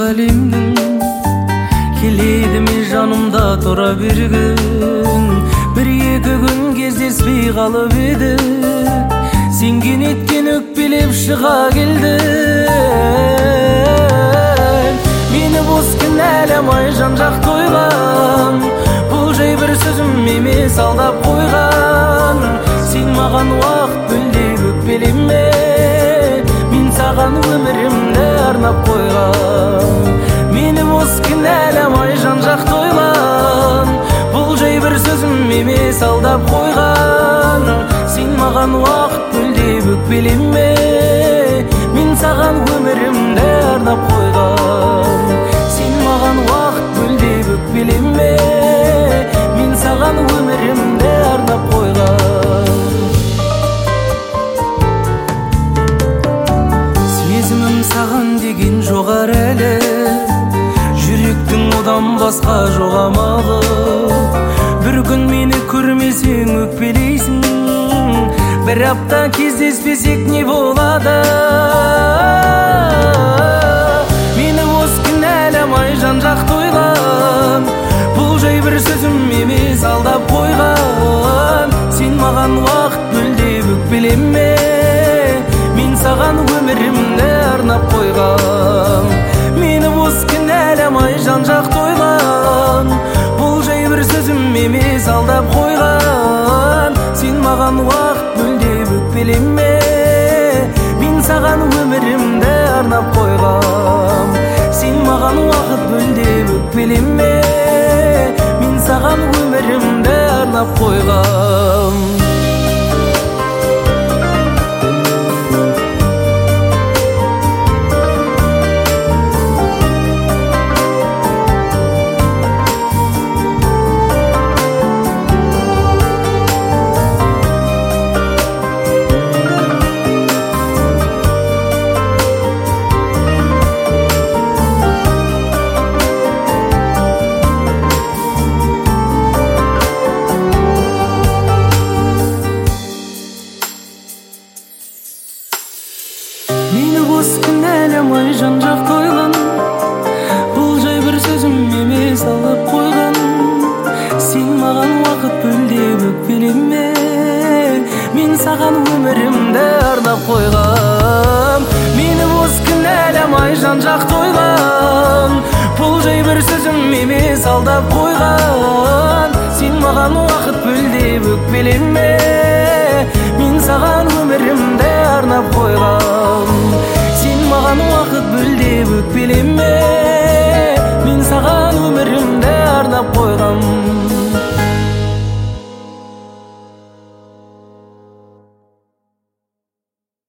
элимдин келедими жанымда тура бир күн, бир эки күн кездеспей калып едик. Сен кенеттен өкпелеп шыға келдің. Мені бос кінәламай жан-жақ тойған, бұл жай бір сөзім емес алдап қойған. Сен маған уақыт бөл деп өкпелеме, мен саған өмірімді арнап қойған. Мені бос кінәламай жан-жақ тойған, бұл жай бір сөзім емес алдап қойған. Сен маған уақыт бөл деп өкпелеме, мен саған өмірімді арнап қойған. Сен маған уақыт бөл деп өкпелеме, мен саған өмірімді арнап қойған. Сезімім саған деген жоғар әлі, жүректің одан басқа жоқ амалы. Бір күн мені көрмесең өкпелейсің, бір апта кездеспесек не болады? Мені бос кінәламай жан-жақ тойған, бұл жай бір сөзім емес алдап қойған. Сен маған уақыт бөл деп өкпелеме, мен саған өмірімді арнап қойған. Мені бос кінәламай жан-жақ тойған, бұл жай бір сөзім емес алдап қойған. Сен маған уақыт бөл деп өкпелеме, мен саған өмірімді арнап қойған. Сен маған уақыт бөл деп өкпелеме, мен саған өмірімді арнап қойған. Мені бос кінәламай жан-жақ тойған, бұл жай бір сөзім емес алдап қойған. Сен маған уақыт бөл деп өкпелеме, мен саған өмірімді арнап қойған. Мені бос кінәламай жан-жақ тойған, бұл жай бір сөзім емес алдап қойған. Сен маған уақыт бөл деп өкпелеме,